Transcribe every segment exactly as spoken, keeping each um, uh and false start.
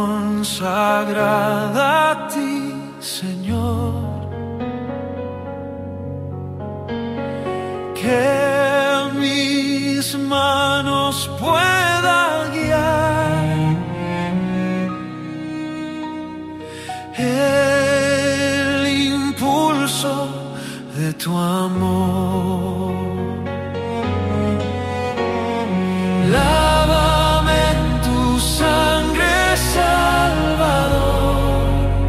consagrada a ti, Señor, que mis manos puedan guiar el impulso de tu amor. Lávame en tu sangre, Salvador,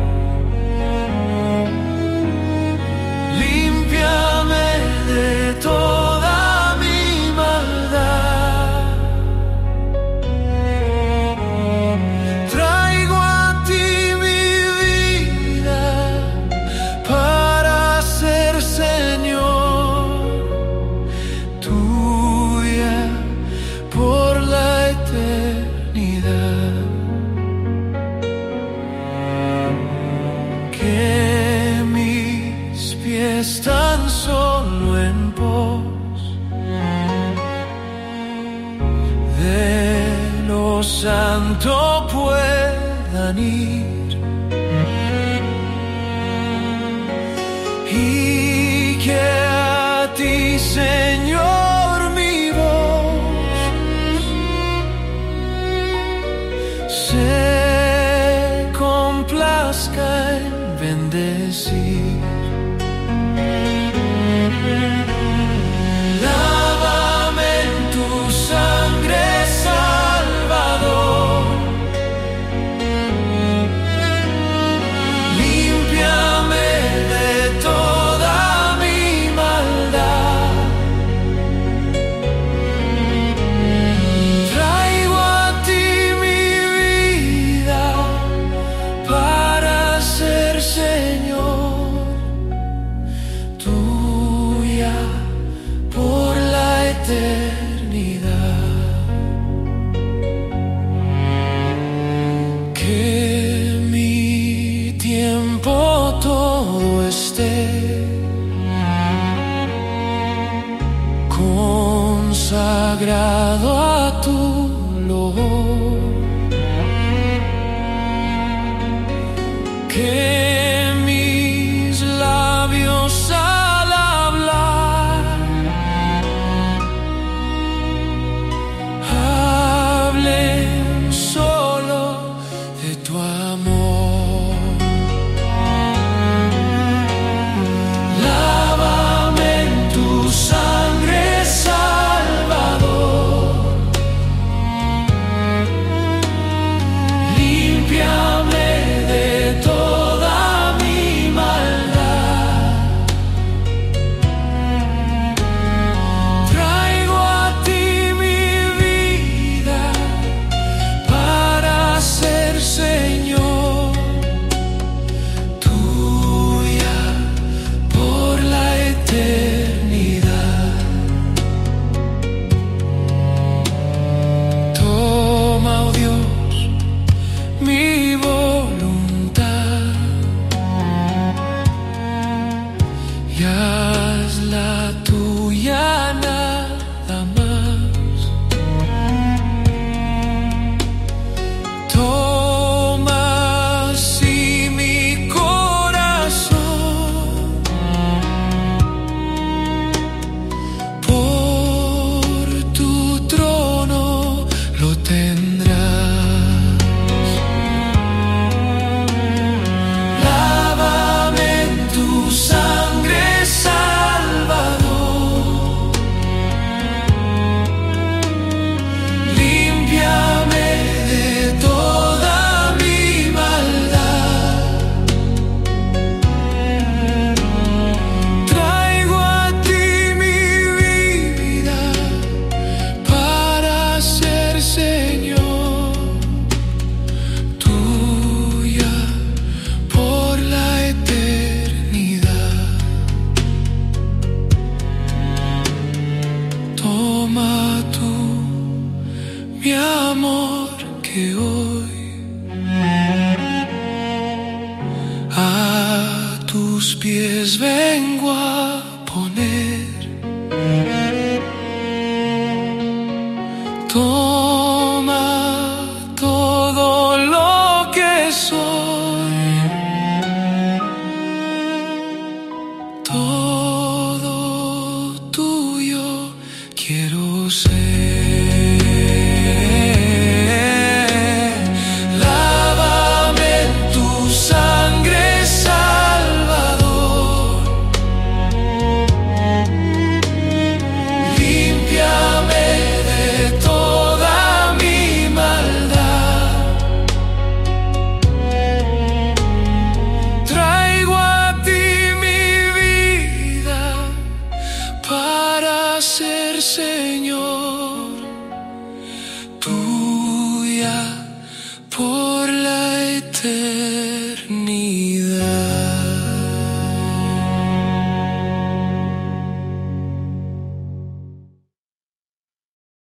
límpiame de toda mi maldad. Traigo a ti mi vida para ser Señor tuya por la eternidad. Que mis pies tan solo en pos de lo santo puedan ir, y que a ti, Señor, mi voz se complazca en bendecir. Lávame en tu sangre, Salvador, límpiame de toda mi maldad. Traigo a ti mi vida para ser Señor tuya por la eternidad. Que mi tiempo todo esté consagrado a tu loor. Que mis labios al hablar hablen solo de tu amor. Lávame en tu sangre, Salvador, límpiame de toda mi maldad. Traigo a ti mi vida para ser Señor tuya por la eternidad. Toma, oh Dios, mi voluntad y hazla tuya nada más. Toma así mi corazón, por tu trono lo tendrás. Lávame en tu sangre, Salvador, límpiame de toda mi maldad. Traigo a ti mi vida para ser Señor tuya por la eternidad. Toma tú mi amor, que hoy a tus pies vengo a poner. Toma todo lo eterno.